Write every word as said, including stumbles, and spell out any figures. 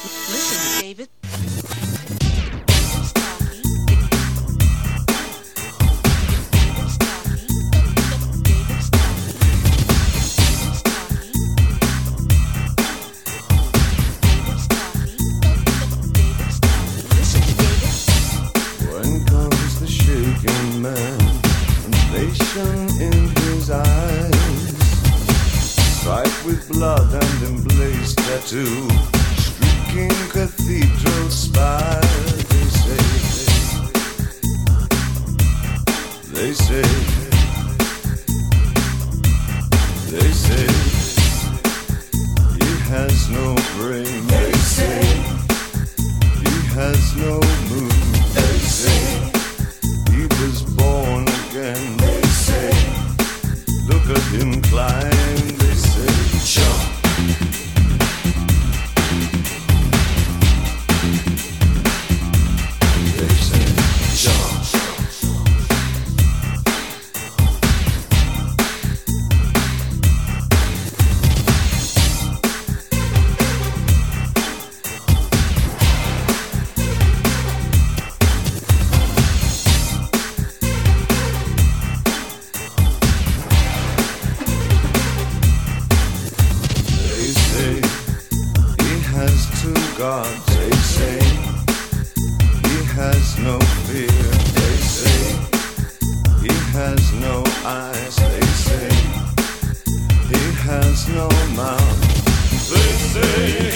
Listen, David. When comes the shaking man, elation in his eyes, striped with blood and emblazed tattoo, streaking cathedral spires. They say, they say, they say, he has no brain. They say, he has no mood. They say, he was born again. They say, look at him climb. They say, jump. They say, jump. They say he has two gods. They say he has no fear. They say he has no eyes. They say he has no mouth. They say